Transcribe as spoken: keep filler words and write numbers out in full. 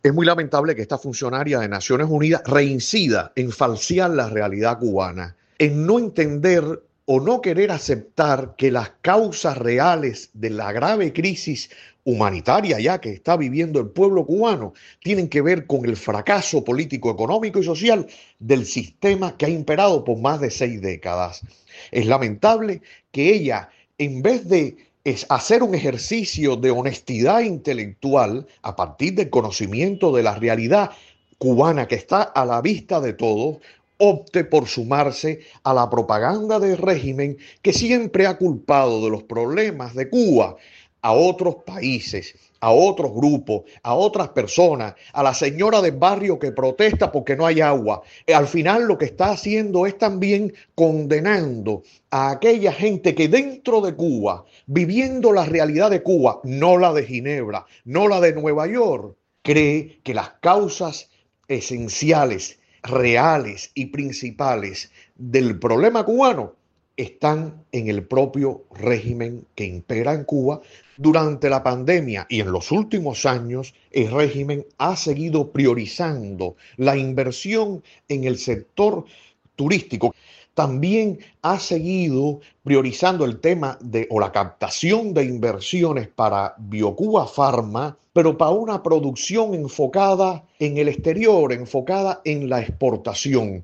Es muy lamentable que esta funcionaria de Naciones Unidas reincida en falsear la realidad cubana, en no entender o no querer aceptar que las causas reales de la grave crisis humanitaria ya que está viviendo el pueblo cubano tienen que ver con el fracaso político, económico y social del sistema que ha imperado por más de seis décadas. Es lamentable que ella, en vez de es hacer un ejercicio de honestidad intelectual a partir del conocimiento de la realidad cubana que está a la vista de todos, opte por sumarse a la propaganda del régimen que siempre ha culpado de los problemas de Cuba a otros países, a otros grupos, a otras personas, a la señora del barrio que protesta porque no hay agua. Al final lo que está haciendo es también condenando a aquella gente que dentro de Cuba, viviendo la realidad de Cuba, no la de Ginebra, no la de Nueva York, cree que las causas esenciales, reales y principales del problema cubano están en el propio régimen que impera en Cuba. Durante la pandemia y en los últimos años, el régimen ha seguido priorizando la inversión en el sector turístico. También ha seguido priorizando el tema de o la captación de inversiones para BioCuba Pharma, pero para una producción enfocada en el exterior, enfocada en la exportación.